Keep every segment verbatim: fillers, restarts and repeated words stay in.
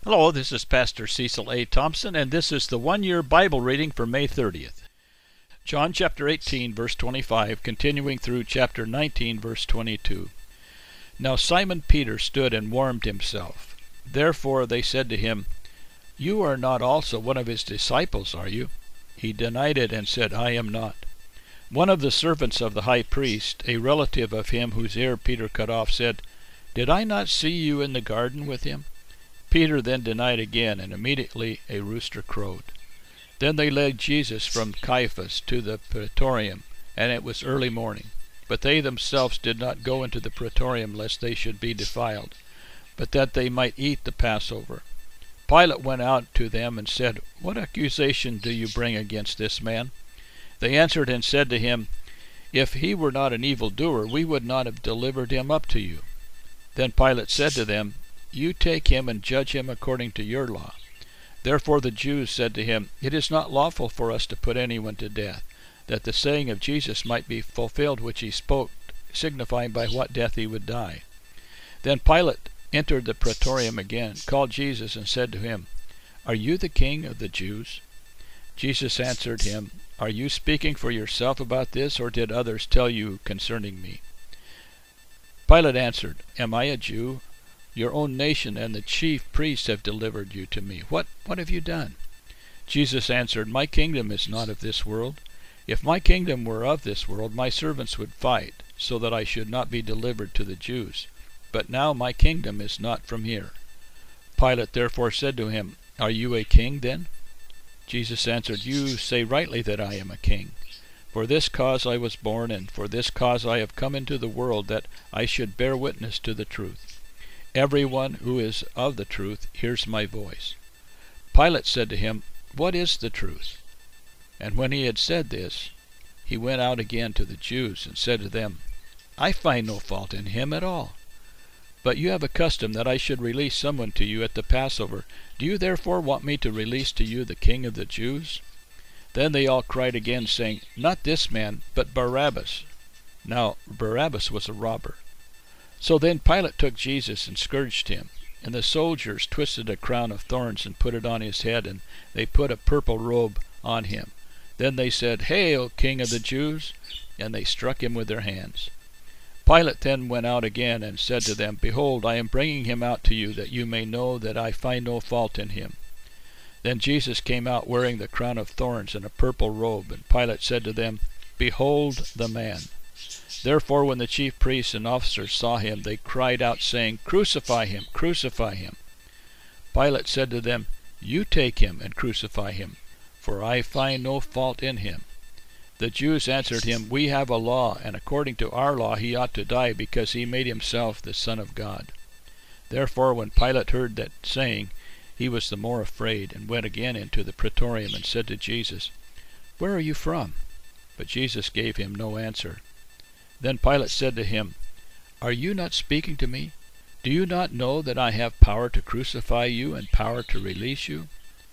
Hello, this is Pastor Cecil A. Thompson, and this is the one-year Bible reading for May thirtieth. John chapter eighteen, verse twenty-five, continuing through chapter nineteen, verse twenty-two. Now Simon Peter stood and warmed himself. Therefore they said to him, You are not also one of his disciples, are you? He denied it and said, I am not. One of the servants of the high priest, a relative of him whose ear Peter cut off, said, Did I not see you in the garden with him? Peter then denied again, and immediately a rooster crowed. Then they led Jesus from Caiaphas to the praetorium, and it was early morning. But they themselves did not go into the praetorium, lest they should be defiled, but that they might eat the Passover. Pilate went out to them and said, What accusation do you bring against this man? They answered and said to him, If he were not an evildoer, we would not have delivered him up to you. Then Pilate said to them, You take him and judge him according to your law. Therefore the Jews said to him, It is not lawful for us to put anyone to death, that the saying of Jesus might be fulfilled which he spoke, signifying by what death he would die. Then Pilate entered the praetorium again, called Jesus, and said to him, Are you the king of the Jews? Jesus answered him, Are you speaking for yourself about this, or did others tell you concerning me? Pilate answered, Am I a Jew? Your own nation and the chief priests have delivered you to me. What, what have you done? Jesus answered, My kingdom is not of this world. If my kingdom were of this world, my servants would fight, so that I should not be delivered to the Jews. But now my kingdom is not from here. Pilate therefore said to him, Are you a king then? Jesus answered, You say rightly that I am a king. For this cause I was born, and for this cause I have come into the world, that I should bear witness to the truth. Everyone who is of the truth hears my voice. Pilate said to him, What is the truth? And when he had said this, he went out again to the Jews, and said to them, I find no fault in him at all. But you have a custom that I should release someone to you at the Passover. Do you therefore want me to release to you the king of the Jews? Then they all cried again, saying, Not this man, but Barabbas. Now Barabbas was a robber. So then Pilate took Jesus and scourged him. And the soldiers twisted a crown of thorns and put it on his head, and they put a purple robe on him. Then they said, Hail, King of the Jews! And they struck him with their hands. Pilate then went out again and said to them, Behold, I am bringing him out to you, that you may know that I find no fault in him. Then Jesus came out wearing the crown of thorns and a purple robe, and Pilate said to them, Behold the man. Therefore when the chief priests and officers saw him, they cried out, saying, Crucify him, crucify him. Pilate said to them, You take him and crucify him, for I find no fault in him. The Jews answered him, We have a law, and according to our law he ought to die, because he made himself the Son of God. Therefore when Pilate heard that saying, he was the more afraid, and went again into the praetorium, and said to Jesus, Where are you from? But Jesus gave him no answer. Then Pilate said to him, Are you not speaking to me? Do you not know that I have power to crucify you and power to release you?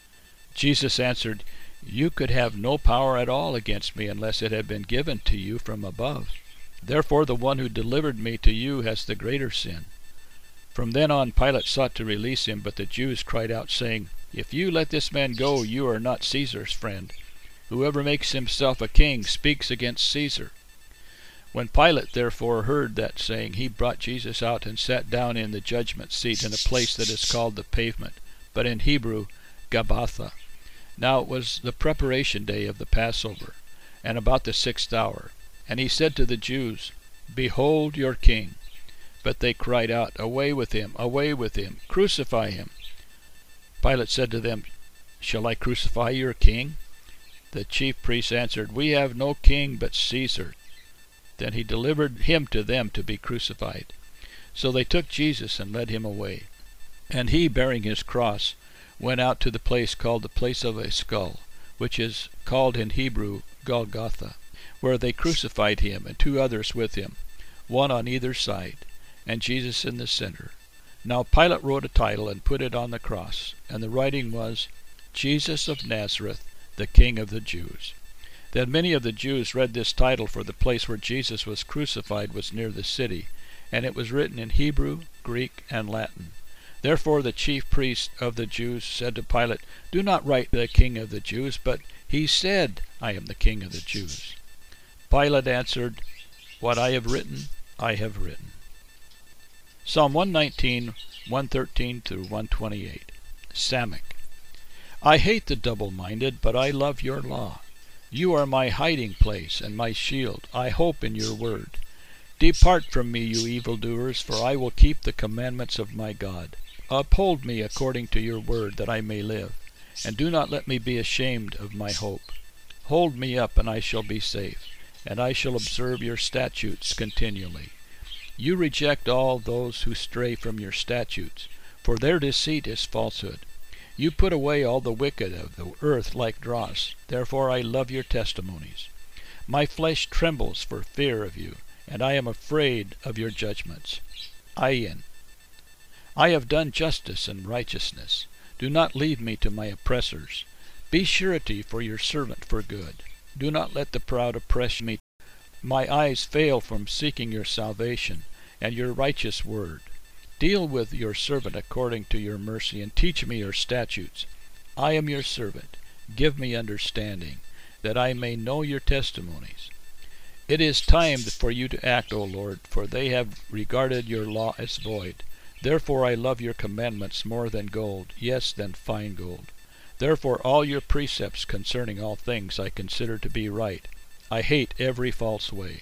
Jesus answered, You could have no power at all against me unless it had been given to you from above. Therefore the one who delivered me to you has the greater sin. From then on Pilate sought to release him, but the Jews cried out, saying, If you let this man go, you are not Caesar's friend. Whoever makes himself a king speaks against Caesar. When Pilate therefore heard that saying, he brought Jesus out and sat down in the judgment seat in a place that is called the Pavement, but in Hebrew, Gabbatha. Now it was the preparation day of the Passover, and about the sixth hour. And he said to the Jews, Behold your king. But they cried out, Away with him, away with him, crucify him. Pilate said to them, Shall I crucify your king? The chief priests answered, We have no king but Caesar. Then he delivered him to them to be crucified. So they took Jesus and led him away. And he, bearing his cross, went out to the place called the place of a skull, which is called in Hebrew Golgotha, where they crucified him and two others with him, one on either side, and Jesus in the center. Now Pilate wrote a title and put it on the cross, and the writing was, Jesus of Nazareth, the King of the Jews. Then many of the Jews read this title, for the place where Jesus was crucified was near the city, and it was written in Hebrew, Greek, and Latin. Therefore the chief priests of the Jews said to Pilate, "Do not write the King of the Jews, but he said, I am the King of the Jews." Pilate answered, "What I have written, I have written." Psalm one nineteen, one thirteen through one twenty-eight. Samach. I hate the double-minded, but I love your law. You are my hiding place and my shield. I hope in your word. Depart from me, you evildoers, for I will keep the commandments of my God. Uphold me according to your word, that I may live, and do not let me be ashamed of my hope. Hold me up, and I shall be safe, and I shall observe your statutes continually. You reject all those who stray from your statutes, for their deceit is falsehood. You put away all the wicked of the earth like dross. Therefore I love your testimonies. My flesh trembles for fear of you, and I am afraid of your judgments. Ayin. I have done justice and righteousness. Do not leave me to my oppressors. Be surety for your servant for good. Do not let the proud oppress me. My eyes fail from seeking your salvation and your righteous word. Deal with your servant according to your mercy, and teach me your statutes. I am your servant. Give me understanding, that I may know your testimonies. It is time for you to act, O Lord, for they have regarded your law as void. Therefore I love your commandments more than gold, yes, than fine gold. Therefore all your precepts concerning all things I consider to be right. I hate every false way.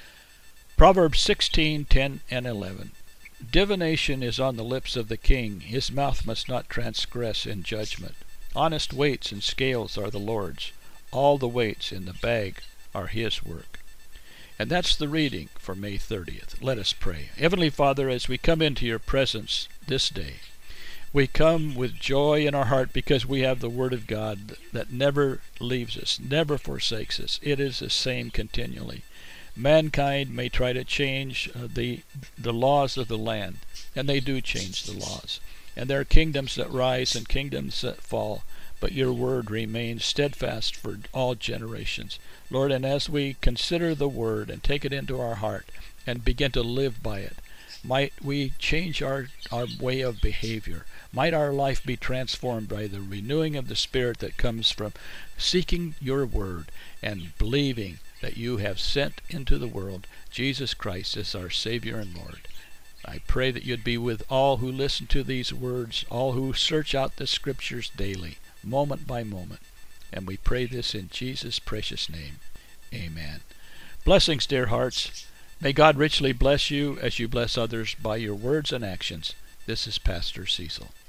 Proverbs sixteen, ten and eleven. Divination is on the lips of the king. His mouth must not transgress in judgment. Honest weights and scales are the Lord's. All the weights in the bag are his work. And that's the reading for May thirtieth. Let us pray. Heavenly Father, as we come into your presence this day, we come with joy in our heart because we have the Word of God that never leaves us, never forsakes us. It is the same continually. Mankind may try to change uh, the the laws of the land, and they do change the laws. And there are kingdoms that rise and kingdoms that fall, but your word remains steadfast for all generations. Lord, and as we consider the word and take it into our heart and begin to live by it, might we change our, our way of behavior. Might our life be transformed by the renewing of the Spirit that comes from seeking your word and believing that you have sent into the world Jesus Christ as our Savior and Lord. I pray that you'd be with all who listen to these words, all who search out the Scriptures daily, moment by moment. And we pray this in Jesus' precious name. Amen. Blessings, dear hearts. May God richly bless you as you bless others by your words and actions. This is Pastor Cecil.